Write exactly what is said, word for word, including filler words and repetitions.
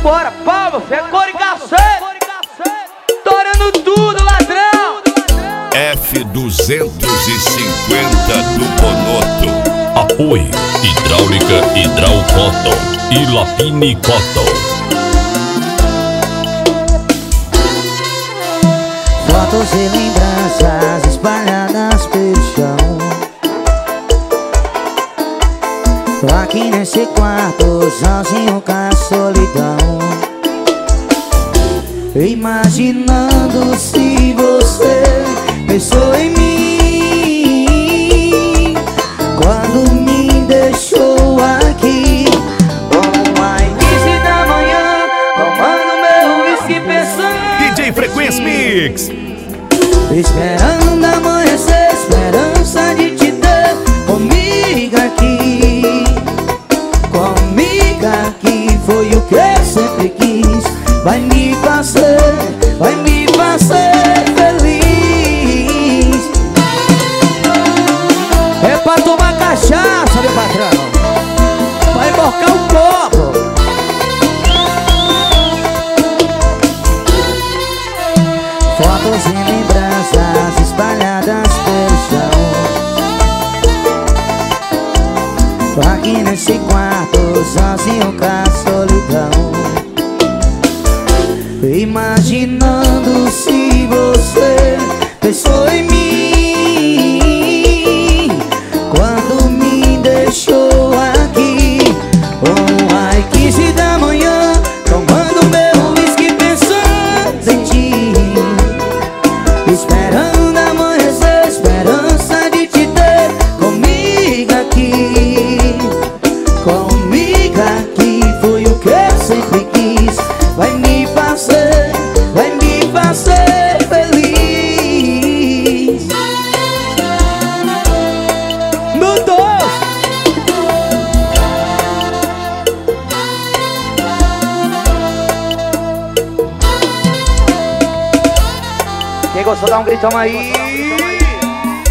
vambora, palma, fé, cor e cacete. Torando tudo, ladrão. F duzentos e cinquenta do Bonoto. Apoio Hidráulica Hidral Cotton e Lapine Cotton. Fotos e lembranças espalhadas pelo chão. Tô aqui nesse quarto sozinho com a solidão, imaginando se você pensou em mim quando me deixou aqui. Uma início da manhã, tomando meu whisky, pensando D J Frequência Mix. Esperando amanhecer, esperança de te ter comigo aqui. Comigo aqui foi o que eu sempre quis. Vai me fazer, vai me fazer feliz. É pra tomar cachaça, meu patrão. Vai emborcar um copo. Fotos e lembranças espalhadas pelo chão. Tô aqui nesse quarto sozinho com a solidão, imaginando se você pensou em mim quando me deixou aqui. Oh, ai, quinze da manhã, tomando meu whisky, pensando em ti. Esperando amanhecer, esperança de te ter comigo aqui. Comigo aqui foi o que eu sempre quis. Vai me fazer, vai me fazer feliz. No dois. Quem gostou, dá um gritão aí.